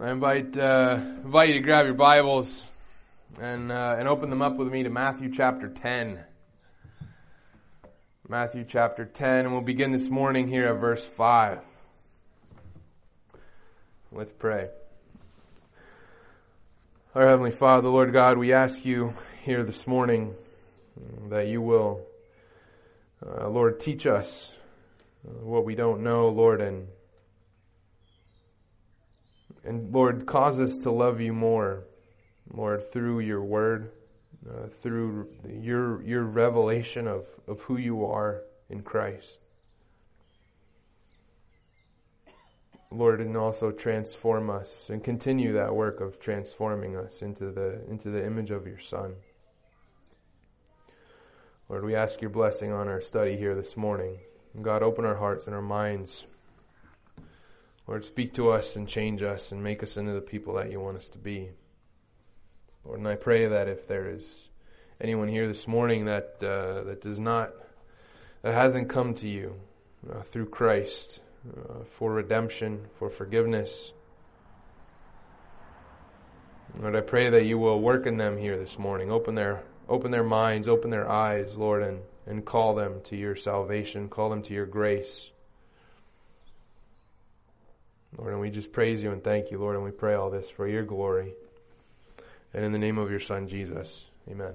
I invite you to grab your Bibles and open them up with me to Matthew chapter 10. Matthew chapter 10, and we'll begin this morning here at verse 5. Let's pray. Our Heavenly Father, Lord God, we ask you here this morning that you will, Lord, teach us what we don't know, Lord, and Lord, cause us to love you more, Lord, through your word, through your revelation of who you are in Christ. Lord, and also transform us and continue that work of transforming us into the image of your Son. Lord, we ask your blessing on our study here this morning. God, open our hearts and our minds. Lord, speak to us and change us and make us into the people that you want us to be. Lord, and I pray that if there is anyone here this morning that hasn't come to you through Christ for redemption, for forgiveness, Lord, I pray that you will work in them here this morning. Open their minds, open their eyes, Lord, and call them to your salvation, call them to your grace. Lord, and we just praise you and thank you, Lord, and we pray all this for your glory. And in the name of your Son, Jesus. Amen.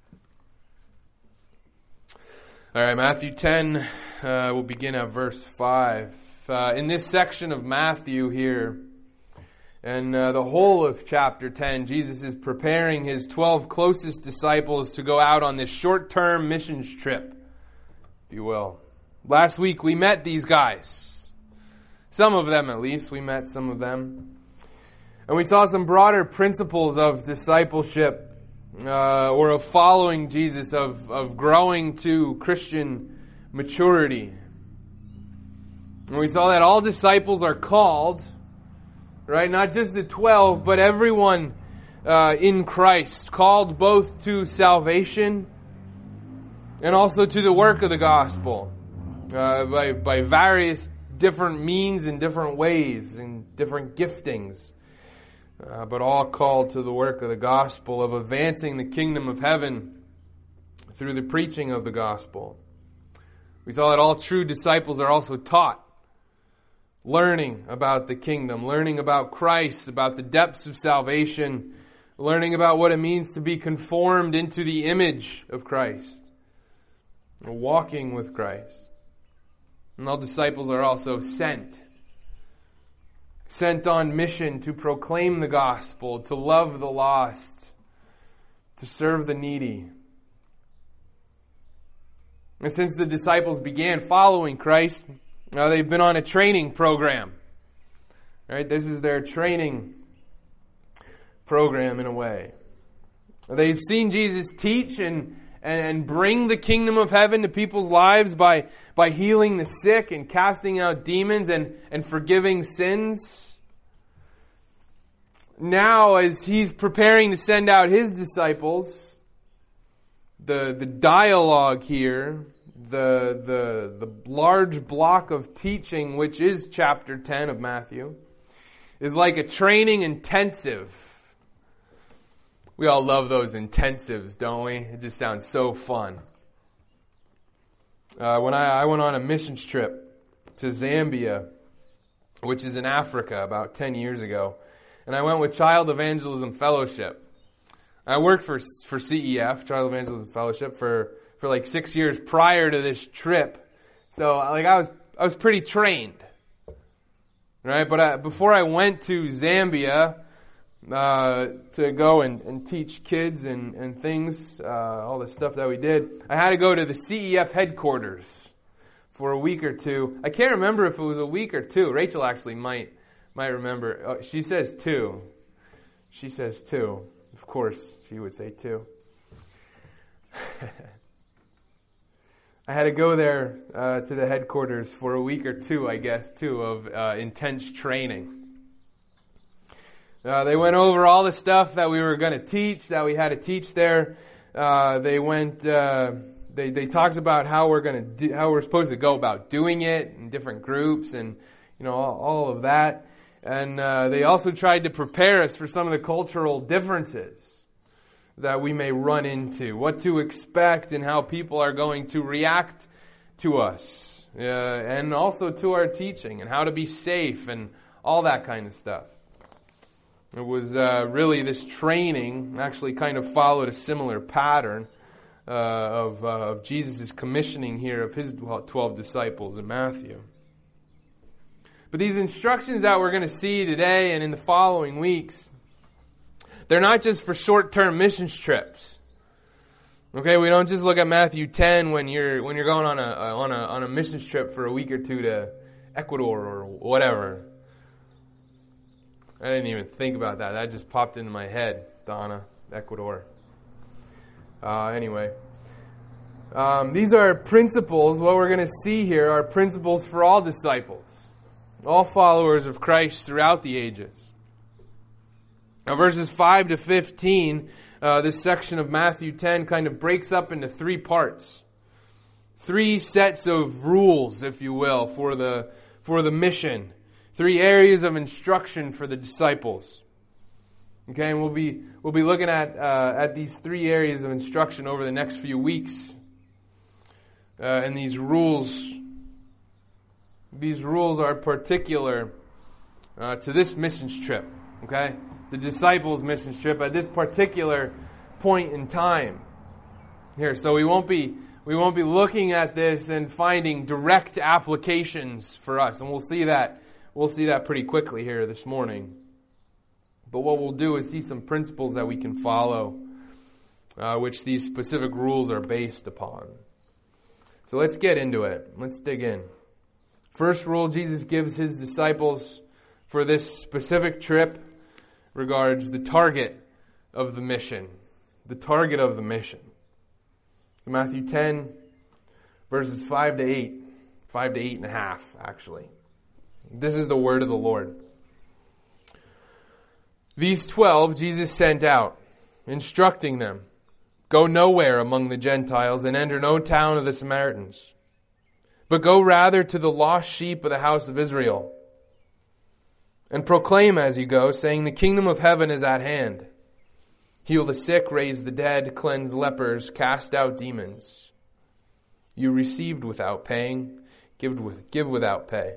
All right, Matthew 10, we'll begin at verse 5. In this section of Matthew here, and the whole of chapter 10, Jesus is preparing his 12 closest disciples to go out on this short-term missions trip, if you will. Last week we met these guys. Some of them at least, we met some of them. And we saw some broader principles of discipleship, or of following Jesus, of growing to Christian maturity. And we saw that all disciples are called, right? Not just the 12, but everyone in Christ, called both to salvation and also to the work of the gospel by various different means and different ways and different giftings, but all called to the work of the gospel, of advancing the kingdom of heaven through the preaching of the gospel. We saw that all true disciples are also taught, learning about the kingdom, learning about Christ, about the depths of salvation, learning about what it means to be conformed into the image of Christ, walking with Christ. And all disciples are also sent on mission to proclaim the gospel, to love the lost, to serve the needy. And since the disciples began following Christ, they've been on a training program. Right? This is their training program in a way. They've seen Jesus teach and bring the kingdom of heaven to people's lives by healing the sick and casting out demons and forgiving sins. Now, as he's preparing to send out his disciples, the dialogue here, the large block of teaching, which is chapter 10 of Matthew, is like a training intensive. We all love those intensives, don't we? It just sounds so fun. When I went on a missions trip to Zambia, which is in Africa, about 10 years ago, and I went with Child Evangelism Fellowship. I worked for CEF, Child Evangelism Fellowship, for like 6 years prior to this trip. So I was pretty trained, right? But before I went to Zambia to go and teach kids and things, all the stuff that we did, I had to go to the CEF headquarters for a week or two. I can't remember if it was a week or two. Rachel actually might remember. Oh, she says 2. She says 2. Of course, she would say 2. I had to go there to the headquarters for a week or two, I guess, too, of intense training. They went over all the stuff that we were going to teach, that we had to teach there. They talked about how we're supposed to go about doing it in different groups, and all of that. And they also tried to prepare us for some of the cultural differences that we may run into, what to expect and how people are going to react to us, and also to our teaching, and how to be safe and all that kind of stuff. It was really this training actually kind of followed a similar pattern of Jesus' commissioning here of his 12 disciples in Matthew. But these instructions that we're going to see today and in the following weeks, they're not just for short-term missions trips. Okay, we don't just look at Matthew 10 when you're going on a missions trip for a week or two to Ecuador or whatever. I didn't even think about that. That just popped into my head. Donna, Ecuador. Anyway. These are principles. What we're going to see here are principles for all disciples. All followers of Christ throughout the ages. Now verses 5 to 15, this section of Matthew 10 kind of breaks up into three parts. Three sets of rules, if you will, for the mission. Three areas of instruction for the disciples. Okay, and we'll be looking at these three areas of instruction over the next few weeks. And these rules are particular to this missions trip. Okay, the disciples' missions trip at this particular point in time. Here, so we won't be looking at this and finding direct applications for us, and we'll see that pretty quickly here this morning. But what we'll do is see some principles that we can follow, which these specific rules are based upon. So let's get into it. Let's dig in. First rule Jesus gives his disciples for this specific trip regards the target of the mission. The target of the mission. Matthew 10, verses 5 to 8. 5 to 8.5, actually. This is the word of the Lord. These 12 Jesus sent out, instructing them, "Go nowhere among the Gentiles and enter no town of the Samaritans, but go rather to the lost sheep of the house of Israel. And proclaim as you go, saying, the kingdom of heaven is at hand. Heal the sick, raise the dead, cleanse lepers, cast out demons. You received without paying, give without pay."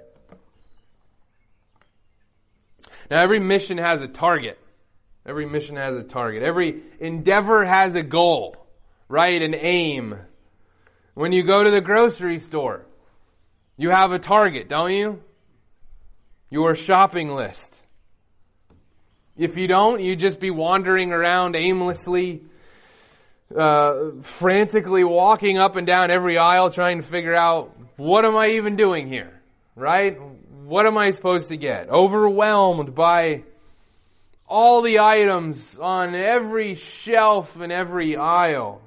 Now every mission has a target. Every mission has a target. Every endeavor has a goal, right? An aim. When you go to the grocery store, you have a target, don't you? Your shopping list. If you don't, you'd just be wandering around aimlessly, frantically walking up and down every aisle trying to figure out, what am I even doing here? Right? What am I supposed to get? Overwhelmed by all the items on every shelf and every aisle.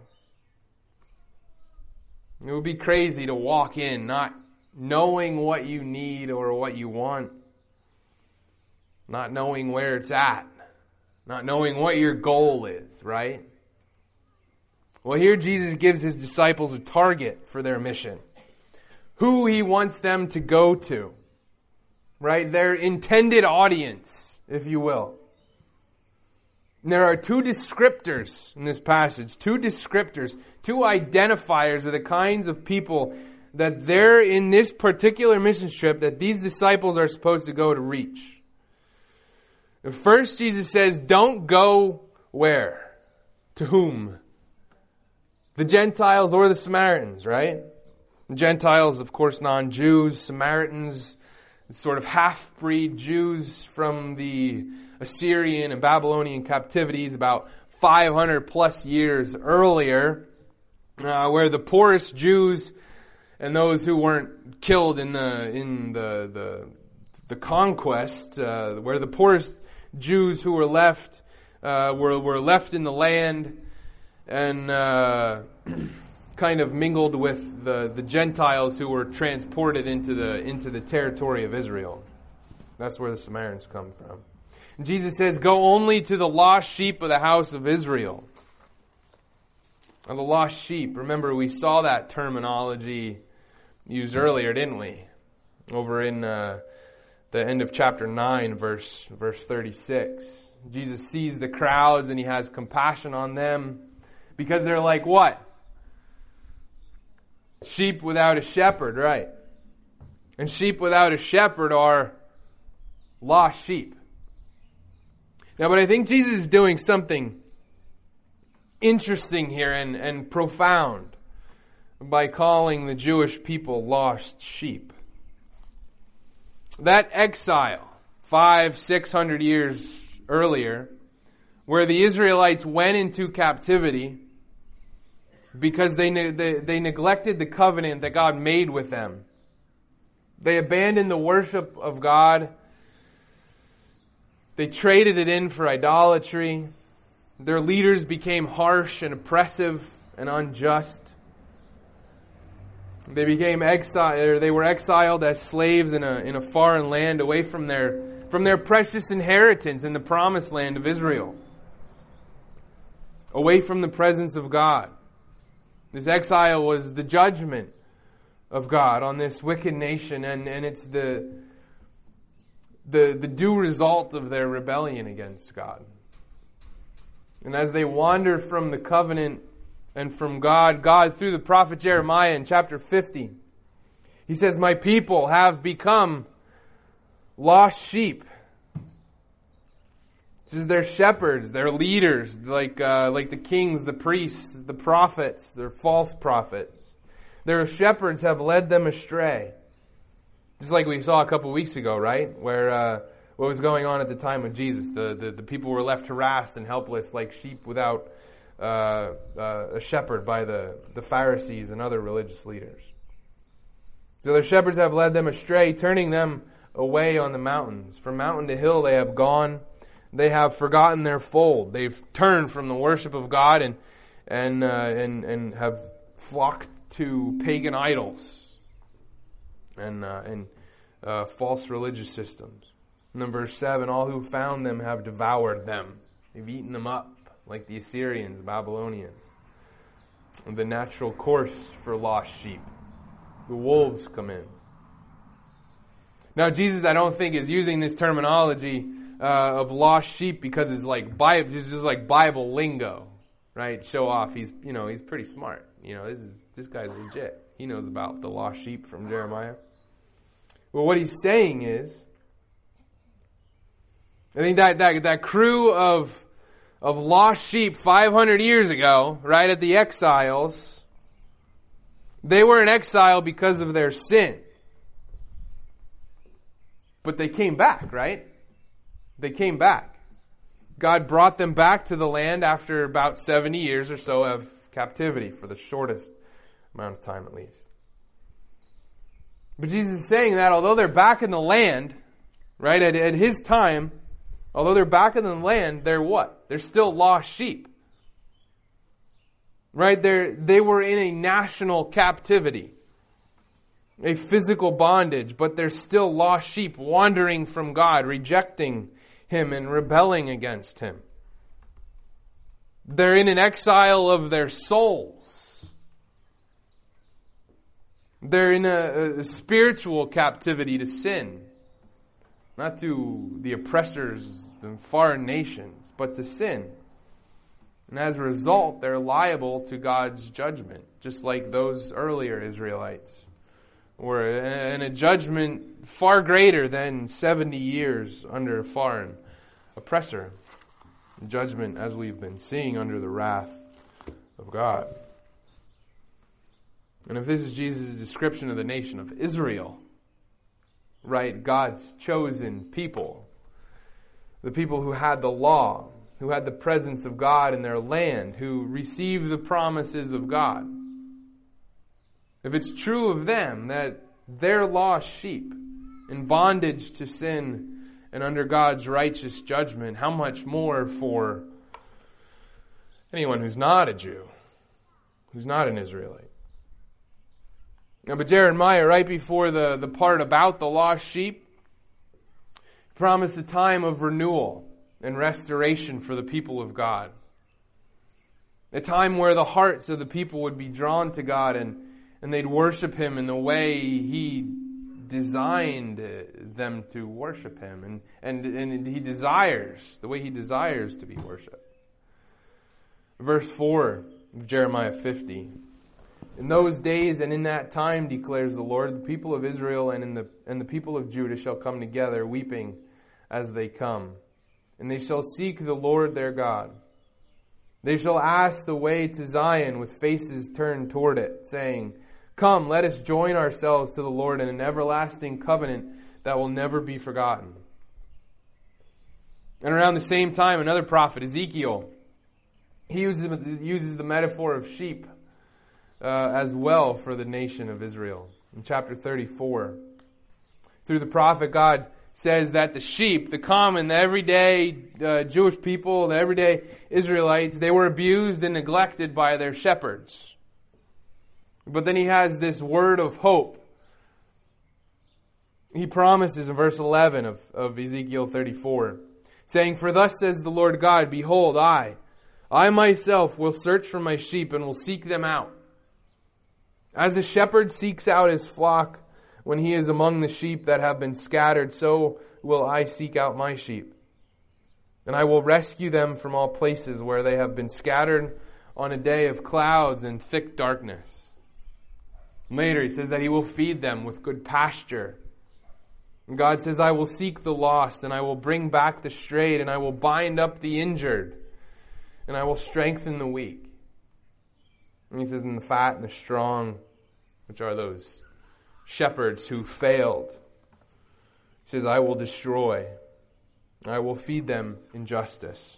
It would be crazy to walk in not knowing what you need or what you want. Not knowing where it's at. Not knowing what your goal is, right? Well, here Jesus gives his disciples a target for their mission. Who he wants them to go to. Right? Their intended audience, if you will. And there are two descriptors in this passage. Two descriptors. Two identifiers of the kinds of people that they're in this particular mission trip that these disciples are supposed to go to reach. First, Jesus says, don't go where? To whom? The Gentiles or the Samaritans, right? Gentiles, of course, non-Jews. Samaritans, sort of half-breed Jews from the Assyrian and Babylonian captivities about 500 plus years earlier, where the poorest Jews and those who weren't killed in the conquest, where the poorest Jews who were left were left in the land and kind of mingled with the Gentiles who were transported into the territory of Israel. That's where the Samaritans come from. And Jesus says, "Go only to the lost sheep of the house of Israel." Now, the lost sheep. Remember, we saw that terminology used earlier, didn't we? Over in the the end of chapter 9, verse 36. Jesus sees the crowds and he has compassion on them because they're like what? Sheep without a shepherd, right? And sheep without a shepherd are lost sheep. Now, but I think Jesus is doing something interesting here and profound by calling the Jewish people lost sheep. That exile, 500-600 years earlier, where the Israelites went into captivity because they neglected the covenant that God made with them. They abandoned the worship of God. They traded it in for idolatry. Their leaders became harsh and oppressive and unjust. They became exiled. They were exiled as slaves in a foreign land, away from their precious inheritance in the promised land of Israel, away from the presence of God. This exile was the judgment of God on this wicked nation, and it's the due result of their rebellion against God. And as they wander from the covenant and from God through the prophet Jeremiah in chapter 50, he says, "My people have become lost sheep." This is their shepherds, their leaders, like the kings, the priests, the prophets, their false prophets. Their shepherds have led them astray. Just like we saw a couple weeks ago, right? Where what was going on at the time of Jesus. The people were left harassed and helpless like sheep without a shepherd by the Pharisees and other religious leaders. So their shepherds have led them astray, turning them away on the mountains. From mountain to hill they have gone. They have forgotten their fold. They've turned from the worship of God and have flocked to pagan idols and false religious systems. And then verse 7, all who found them have devoured them. They've eaten them up like the Assyrians, Babylonians. And the natural course for lost sheep. The wolves come in. Now Jesus, I don't think, is using this terminology of lost sheep because it's like it's just like Bible lingo, right? Show off. He's pretty smart. This guy's legit. He knows about the lost sheep from Jeremiah. Well, what he's saying is, I think that crew of lost sheep 500 years ago, right at the exiles, they were in exile because of their sin. But they came back, right? They came back. God brought them back to the land after about 70 years or so of captivity, for the shortest amount of time at least. But Jesus is saying that although they're back in the land, right, at His time, although they're back in the land, they're what? They're still lost sheep. Right? They were in a national captivity, a physical bondage, but they're still lost sheep wandering from God, rejecting Him and rebelling against Him. They're in an exile of their souls. They're in a spiritual captivity to sin. Not to the oppressors and foreign nations, but to sin. And as a result, they're liable to God's judgment, just like those earlier Israelites were in a judgment far greater than 70 years under a foreign oppressor. Judgment, as we've been seeing, under the wrath of God. And if this is Jesus' description of the nation of Israel, right, God's chosen people, the people who had the law, who had the presence of God in their land, who received the promises of God, if it's true of them that they're lost sheep in bondage to sin and under God's righteous judgment, how much more for anyone who's not a Jew, who's not an Israelite? Now, but Jeremiah, right before the part about the lost sheep, promised a time of renewal and restoration for the people of God. A time where the hearts of the people would be drawn to God and they'd worship Him in the way He designed them to worship Him, and He desires, the way He desires to be worshipped. Verse 4 of Jeremiah 50. In those days and in that time, declares the Lord, the people of Israel and the people of Judah shall come together, weeping as they come. And they shall seek the Lord their God. They shall ask the way to Zion with faces turned toward it, saying, Come, let us join ourselves to the Lord in an everlasting covenant that will never be forgotten. And around the same time, another prophet, Ezekiel, he uses the metaphor of sheep as well for the nation of Israel. In chapter 34, through the prophet, God says that the sheep, the common, the everyday Jewish people, the everyday Israelites, they were abused and neglected by their shepherds. But then He has this word of hope. He promises in verse 11 of Ezekiel 34, saying, For thus says the Lord God, Behold, I myself will search for my sheep and will seek them out. As a shepherd seeks out his flock when he is among the sheep that have been scattered, so will I seek out my sheep. And I will rescue them from all places where they have been scattered on a day of clouds and thick darkness. Later He says that He will feed them with good pasture. And God says, I will seek the lost, and I will bring back the strayed, and I will bind up the injured, and I will strengthen the weak. And He says, and the fat and the strong, which are those shepherds who failed, He says, I will destroy. I will feed them in justice.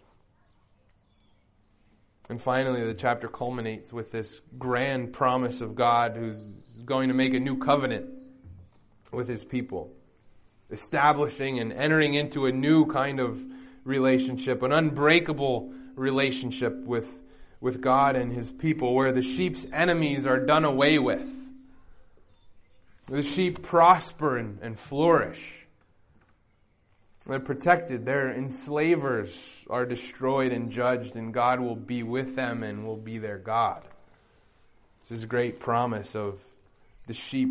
And finally, the chapter culminates with this grand promise of God who's going to make a new covenant with His people, establishing and entering into a new kind of relationship, an unbreakable relationship with God and His people, where the sheep's enemies are done away with. The sheep prosper and flourish. They're protected. Their enslavers are destroyed and judged, and God will be with them and will be their God. This is a great promise of the sheep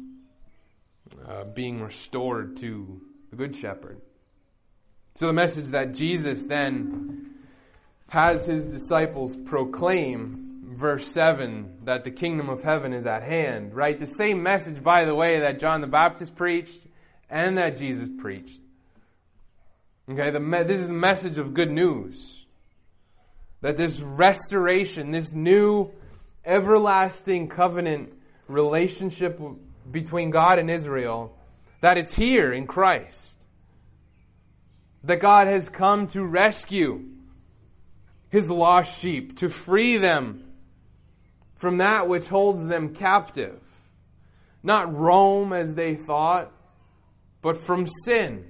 being restored to the Good Shepherd. So the message that Jesus then has His disciples proclaim, verse 7, that the kingdom of heaven is at hand, right? The same message, by the way, that John the Baptist preached and that Jesus preached. Okay, this is the message of good news. That this restoration, this new everlasting covenant relationship between God and Israel, that it's here in Christ. That God has come to rescue His lost sheep, to free them from that which holds them captive. Not Rome as they thought, but from sin.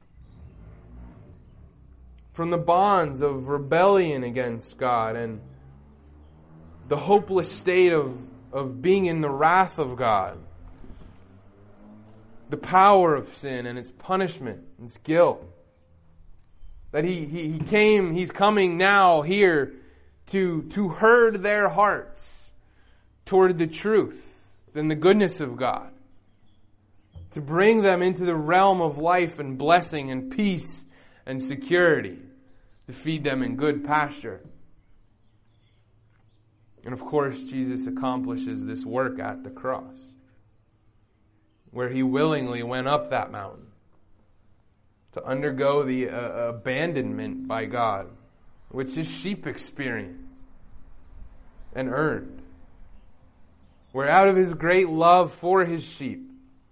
From the bonds of rebellion against God and the hopeless state of being in the wrath of God. The power of sin and its punishment, its guilt. That He's coming now here to herd their hearts toward the truth and the goodness of God. To bring them into the realm of life and blessing and peace and security, to feed them in good pasture. And of course, Jesus accomplishes this work at the cross, where He willingly went up that mountain to undergo the abandonment by God, which His sheep experienced and earned. Where out of His great love for His sheep,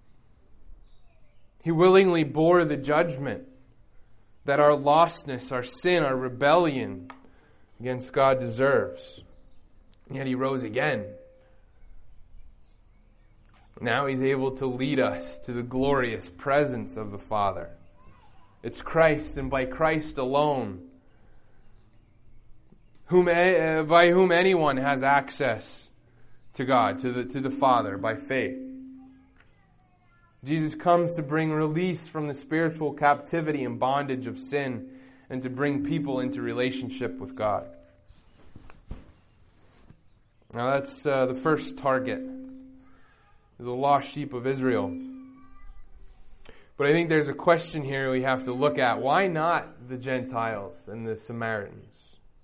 He willingly bore the judgment that our lostness, our sin, our rebellion against God deserves. And yet He rose again. Now He's able to lead us to the glorious presence of the Father. It's Christ and by Christ alone by whom anyone has access to God, to the Father, by faith. Jesus comes to bring release from the spiritual captivity and bondage of sin and to bring people into relationship with God. Now that's the first target, the lost sheep of Israel. But I think there's a question here we have to look at. Why not the Gentiles and the Samaritans?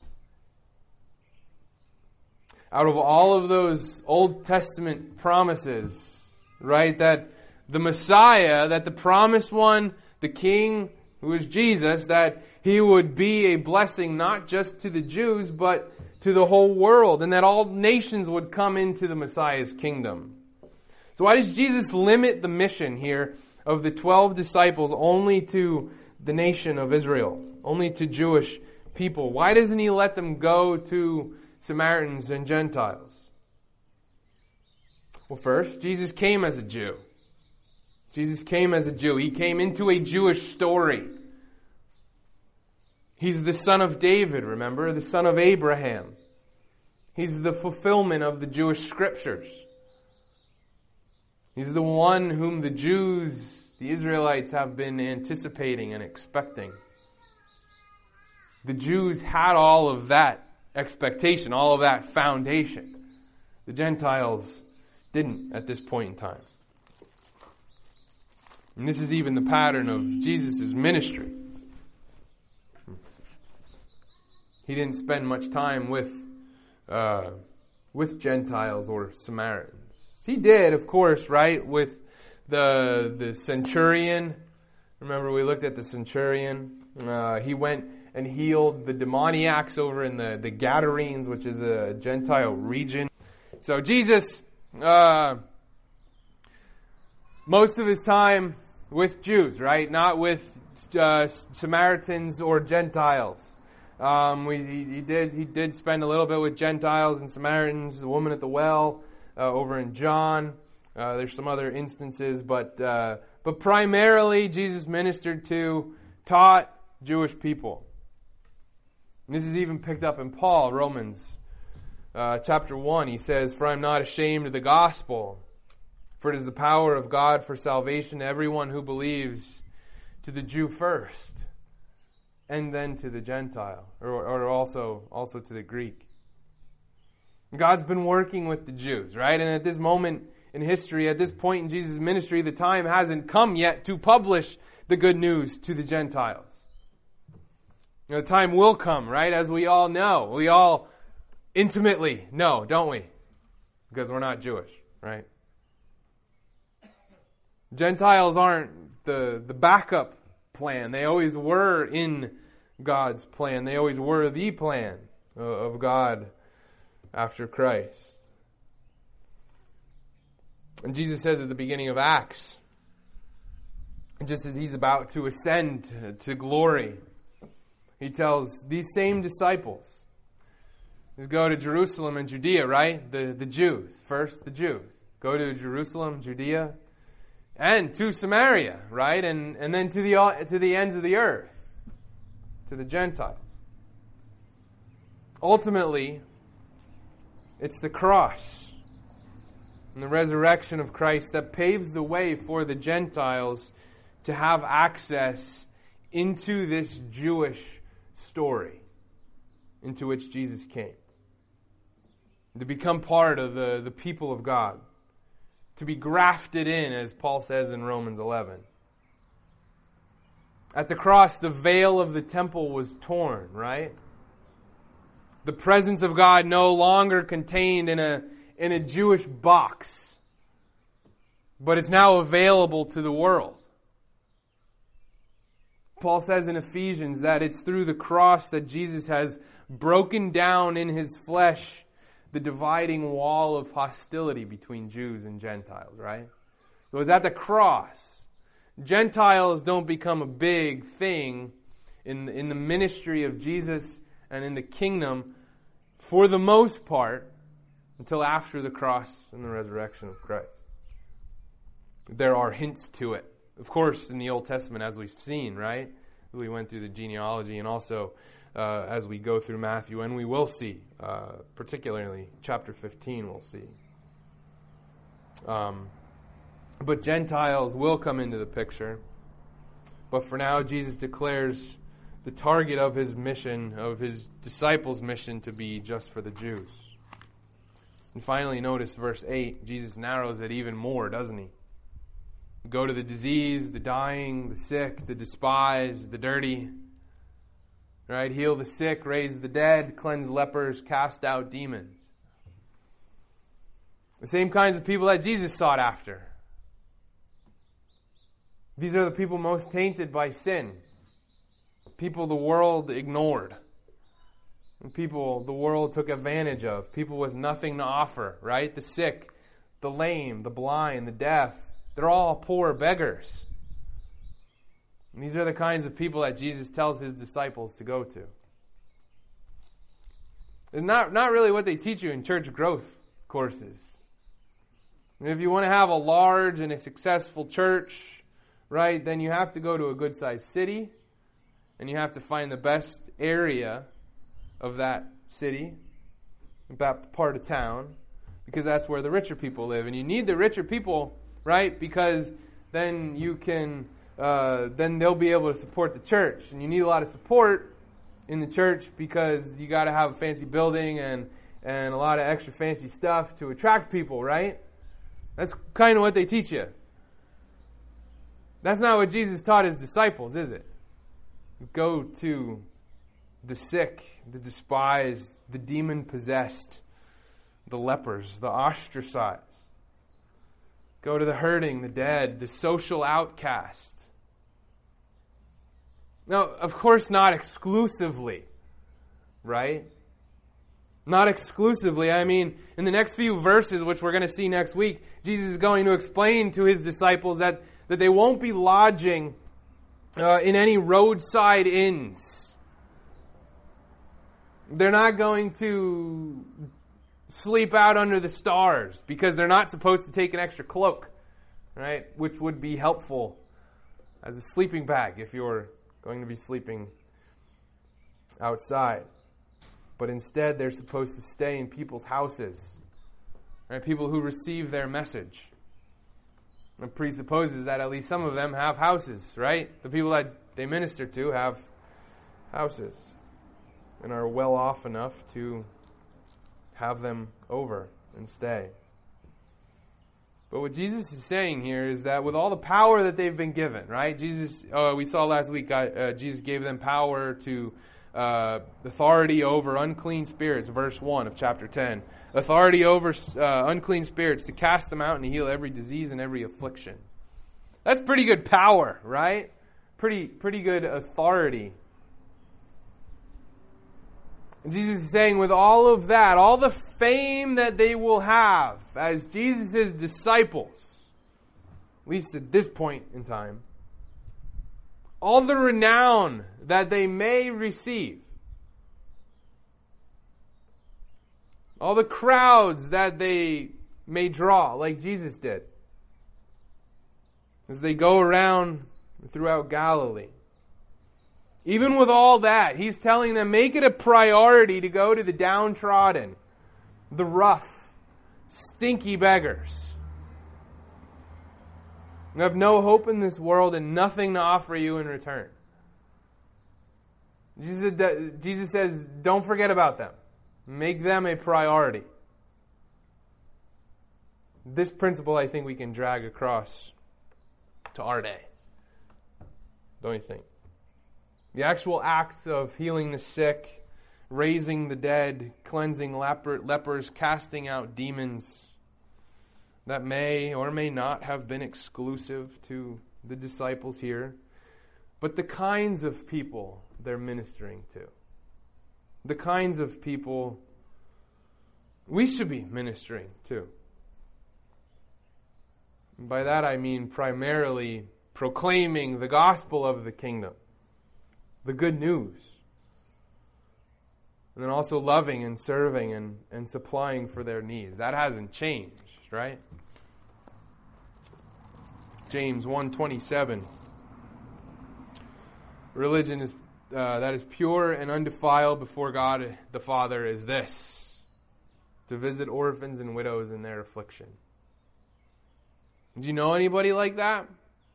Out of all of those Old Testament promises, right, that the Messiah, that the promised one, the King, who is Jesus, that He would be a blessing not just to the Jews, but to the whole world, and that all nations would come into the Messiah's kingdom. So why does Jesus limit the mission here of the 12 disciples only to the nation of Israel, only to Jewish people? Why doesn't He let them go to Samaritans and Gentiles? Well, first, Jesus came as a Jew. Jesus came as a Jew. He came into a Jewish story. He's the son of David, remember? The son of Abraham. He's the fulfillment of the Jewish scriptures. He's the one whom the Jews, the Israelites, have been anticipating and expecting. The Jews had all of that expectation, all of that foundation. The Gentiles didn't at this point in time. And this is even the pattern of Jesus' ministry. He didn't spend much time with Gentiles or Samaritans. He did, of course, right, with the centurion. Remember, we looked at the centurion. He went and healed the demoniacs over in the Gadarenes, which is a Gentile region. So Jesus, most of his time with Jews, right? Not with Samaritans or Gentiles. He did spend a little bit with Gentiles and Samaritans, the woman at the well, over in John. There's some other instances, but primarily Jesus ministered to, taught Jewish people. And this is even picked up in Paul, Romans chapter 1. He says, "For I am not ashamed of the gospel, for it is the power of God for salvation to everyone who believes, to the Jew first, and then to the Gentile," or also to the Greek. God's been working with the Jews, right? And at this moment in history, at this point in Jesus' ministry, the time hasn't come yet to publish the good news to the Gentiles. The time will come, right? As we all know. We all intimately know, don't we? Because we're not Jewish, right? Gentiles aren't the backup plan. They always were in God's plan. They always were the plan of God after Christ. And Jesus says at the beginning of Acts, just as He's about to ascend to glory, He tells these same disciples to go to Jerusalem and Judea, right? The Jews. First, the Jews. Go to Jerusalem, Judea, and to Samaria, right? And then to the ends of the earth, to the Gentiles. Ultimately, it's the cross and the resurrection of Christ that paves the way for the Gentiles to have access into this Jewish story into which Jesus came. To become part of the people of God. To be grafted in, as Paul says in Romans 11. At the cross, the veil of the temple was torn, right? The presence of God no longer contained in a Jewish box, but it's now available to the world. Paul says in Ephesians that it's through the cross that Jesus has broken down in His flesh the dividing wall of hostility between Jews and Gentiles, right? So it's at the cross. Gentiles don't become a big thing in the ministry of Jesus and in the kingdom for the most part until after the cross and the resurrection of Christ. There are hints to it. Of course, in the Old Testament, as we've seen, right? We went through the genealogy, and also as we go through Matthew, and we will see, particularly chapter 15, we'll see. But Gentiles will come into the picture. But for now, Jesus declares the target of His mission, of His disciples' mission, to be just for the Jews. And finally, notice verse 8. Jesus narrows it even more, doesn't He? Go to the diseased, the dying, the sick, the despised, the dirty. Right? Heal the sick, raise the dead, cleanse lepers, cast out demons. The same kinds of people that Jesus sought after. These are the people most tainted by sin. People the world ignored. And people the world took advantage of. People with nothing to offer, right? The sick, the lame, the blind, the deaf. They're all poor beggars. And these are the kinds of people that Jesus tells his disciples to go to. It's not really what they teach you in church growth courses. And if you want to have a large and a successful church, right, then you have to go to a good-sized city, and you have to find the best area of that city, that part of town, because that's where the richer people live. And you need the richer people, right, because then you can, then they'll be able to support the church. And you need a lot of support in the church because you got to have a fancy building and a lot of extra fancy stuff to attract people, right? That's kind of what they teach you. That's not what Jesus taught his disciples, is it? Go to the sick, the despised, the demon-possessed, the lepers, the ostracized. Go to the hurting, the dead, the social outcast. Now, of course, not exclusively, right? Not exclusively. I mean, in the next few verses, which we're going to see next week, Jesus is going to explain to his disciples that they won't be lodging in any roadside inns. They're not going to sleep out under the stars because they're not supposed to take an extra cloak, right? Which would be helpful as a sleeping bag if you're going to be sleeping outside. But instead, they're supposed to stay in people's houses, right? People who receive their message. It presupposes that at least some of them have houses, right? The people that they minister to have houses and are well off enough to have them over and stay. But what Jesus is saying here is that with all the power that they've been given, right? Jesus, we saw last week, Jesus gave them power to authority over unclean spirits, verse 1 of chapter 10. Authority over unclean spirits to cast them out and to heal every disease and every affliction. That's pretty good power, right? Pretty good authority. And Jesus is saying with all of that, all the fame that they will have as Jesus' disciples, at least at this point in time, all the renown that they may receive, all the crowds that they may draw, like Jesus did, as they go around throughout Galilee. Even with all that, he's telling them, make it a priority to go to the downtrodden, the rough, stinky beggars who have no hope in this world and nothing to offer you in return. Jesus says, don't forget about them. Make them a priority. This principle, I think, we can drag across to our day. Don't you think? The actual acts of healing the sick, raising the dead, cleansing lepers, casting out demons, that may or may not have been exclusive to the disciples here, but the kinds of people they're ministering to, the kinds of people we should be ministering to. And by that I mean primarily proclaiming the gospel of the kingdom, the good news. And then also loving and serving and supplying for their needs. That hasn't changed, right? James 1:27. Religion is that is pure and undefiled before God the Father is this: to visit orphans and widows in their affliction. Do you know anybody like that?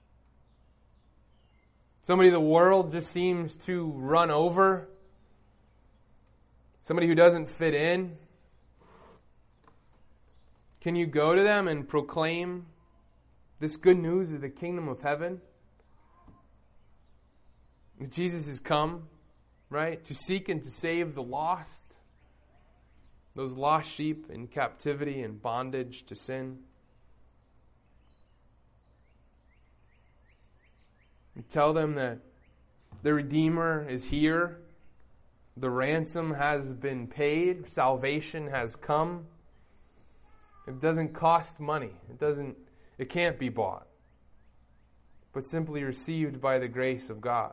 Somebody the world just seems to run over? Somebody who doesn't fit in? Can you go to them and proclaim This good news of the kingdom of heaven. Jesus has come, right, to seek and to save the lost. Those lost sheep in captivity and bondage to sin. We tell them that the Redeemer is here. The ransom has been paid. Salvation has come. It doesn't cost money. It can't be bought, but simply received by the grace of God.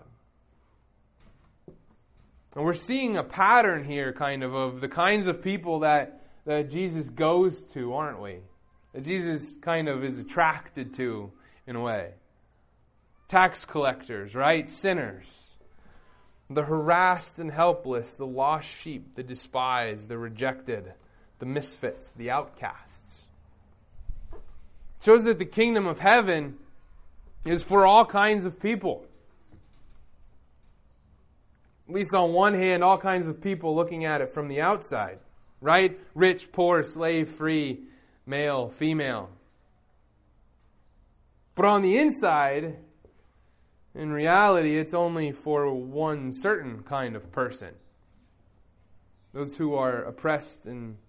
And we're seeing a pattern here of the kinds of people that Jesus goes to, aren't we? That Jesus kind of is attracted to in a way. Tax collectors, right? Sinners. The harassed and helpless, the lost sheep, the despised, the rejected, the misfits, the outcasts. It shows that the kingdom of heaven is for all kinds of people. At least on one hand, all kinds of people looking at it from the outside. Right? Rich, poor, slave, free, male, female. But on the inside, in reality, it's only for one certain kind of person. Those who are oppressed and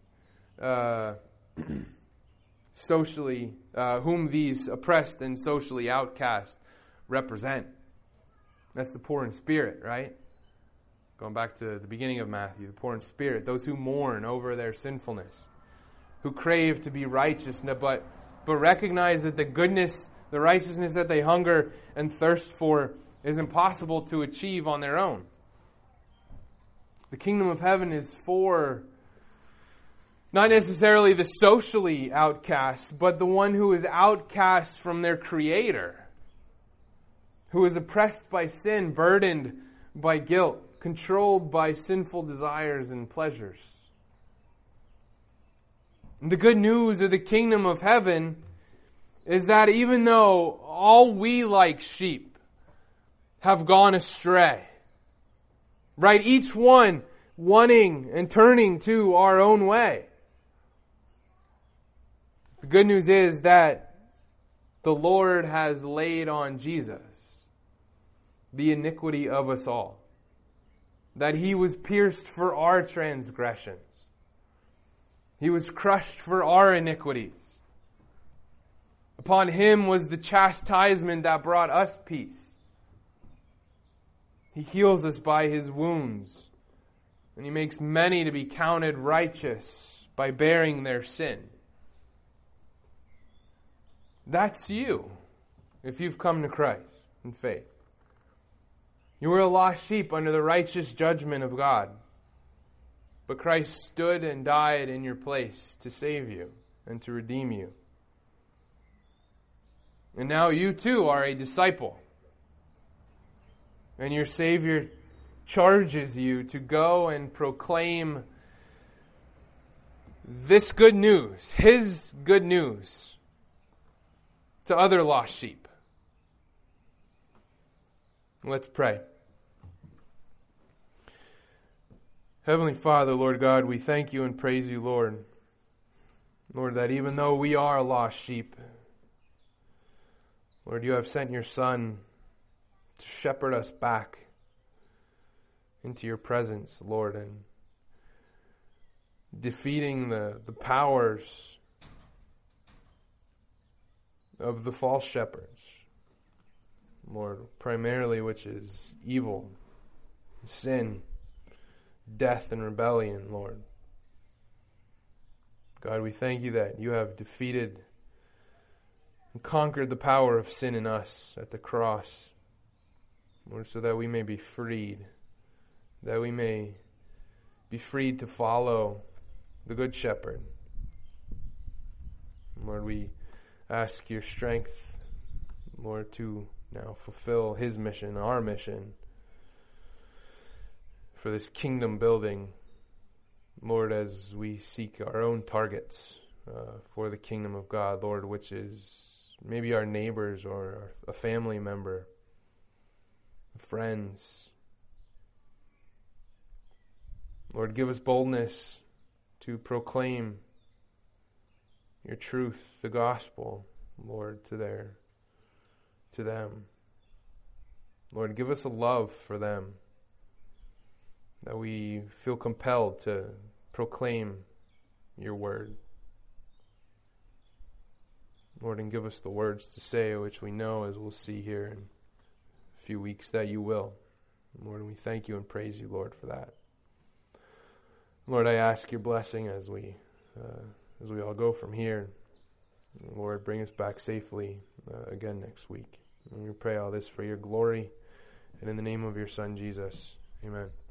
socially, whom these oppressed and socially outcast represent. That's the poor in spirit, right? Going back to the beginning of Matthew, the poor in spirit, those who mourn over their sinfulness, who crave to be righteous, but recognize that the goodness, the righteousness that they hunger and thirst for is impossible to achieve on their own. The kingdom of heaven is for not necessarily the socially outcast, but the one who is outcast from their Creator, who is oppressed by sin, burdened by guilt, controlled by sinful desires and pleasures. And the good news of the kingdom of heaven is that even though all we like sheep have gone astray, right? Each one wanting and turning to our own way. The good news is that the Lord has laid on Jesus the iniquity of us all. That He was pierced for our transgressions. He was crushed for our iniquities. Upon Him was the chastisement that brought us peace. He heals us by His wounds. And He makes many to be counted righteous by bearing their sin. That's you, if you've come to Christ in faith. You were a lost sheep under the righteous judgment of God. But Christ stood and died in your place to save you and to redeem you. And now you too are a disciple. And your Savior charges you to go and proclaim this good news, His good news, to other lost sheep. Let's pray. Heavenly Father, Lord God, we thank You and praise You, Lord. Lord, that even though we are lost sheep, Lord, You have sent Your Son to shepherd us back into Your presence, Lord, and defeating the powers of the false shepherds, Lord, primarily which is evil, sin, death, and rebellion, Lord. God, we thank You that You have defeated and conquered the power of sin in us at the cross, Lord, so that we may be freed, that we may be freed to follow the Good Shepherd. Lord, we ask Your strength, Lord, to now fulfill His mission, our mission, for this kingdom building, Lord, as we seek our own targets for the kingdom of God, Lord, which is maybe our neighbors or a family member, friends. Lord, give us boldness to proclaim Your truth, the gospel, Lord, to them. Lord, give us a love for them, that we feel compelled to proclaim your word. Lord, and give us the words to say, which we know, as we'll see here in a few weeks, that you will. Lord, and we thank you and praise you, Lord, for that. Lord, I ask your blessing as we all go from here. Lord, bring us back safely again next week. And we pray all this for your glory and in the name of your Son, Jesus. Amen.